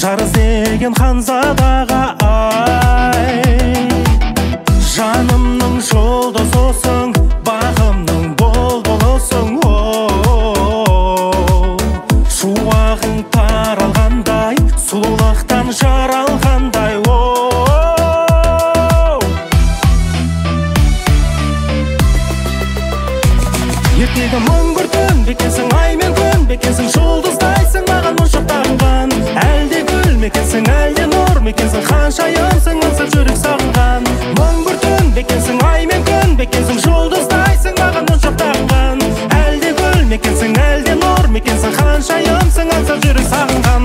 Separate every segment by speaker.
Speaker 1: жар іздеген ханзадаға ай, жанымның жұлдызысың, бағымның бұлбұлысың. Шуағың таралғандай, сұлулықтан жаралғандай. Ертегі мың бір түн бекенсің, ай мен күн бекенсің, жұлдыздайсың маған мұншақтанған. Әлде гүл мекенсің, әлде нұр мекенсің, ханшайымсың аңсап жүрек сағынған. Мың бір түн бекенсің, ай мен күн бекенсің, жұлдыздайсың маған мұншақтанған. Әлде гүл мекенсің, әлде нұр мекенсің, ханшайымсың аңсап жүрек сағынған.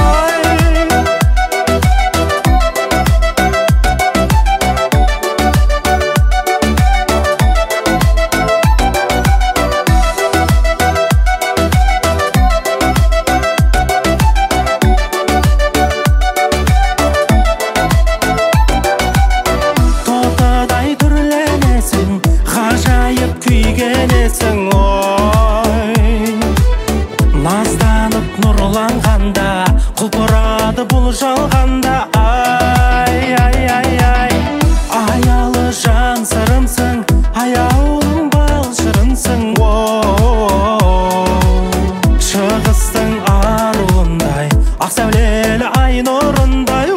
Speaker 1: Назданып нұрланғанда, құлпырады бұл жалғанда. Ай, ай, ай, ай, аялы жан сырымсың, аяулым бал шырымсың. Шығыстың аруындай, ақ сәулелі ай нұрындай.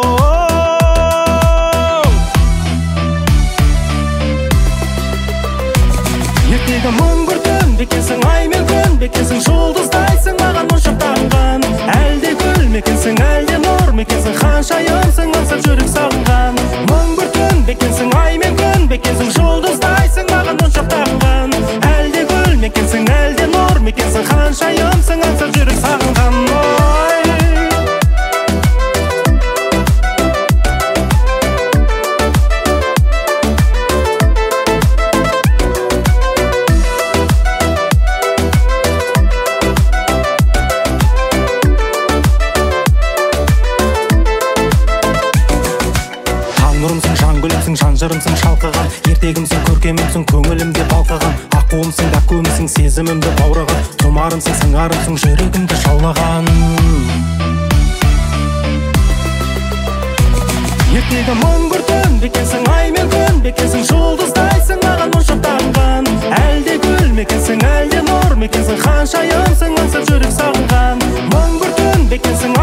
Speaker 1: Ертегі мың бір түн бекенсің, ай мен күн бекенсің, жұлдыздайсың маған мұншақтанған. Әлде гүл мекенсің, әлде нұр мекенсің, ханшайымсың аңсап жүрек сағынған. Мың бір түн бекенсің, ай мен күн бекенсің, жұлдыздайсың маған мұншақтанған. Әлде гүл мекенсің, әлде нұр мекенсің, ханшайымсың аңсап жүрек сағынған. Нұрымсың, жан гүлімсің, жан жырымсың шалқыған. Ертегімсің, көркемімсің, көңілімде балқыған. Аққуымсың, дәпкөмісің, сезімімді баураған. Тұмарымсың, сыңарымсың, жүрегімді жаулаған. Ертегі мың бір түн бекенсің, ай мен күн бекенсің, жұлдыздайсың маған мұншақтанған. Әлде гүл мекенсің, әлде нұр мекенсің, ханшайымсың аңсап жүрек сағынған. Мың бір түн бекенсің,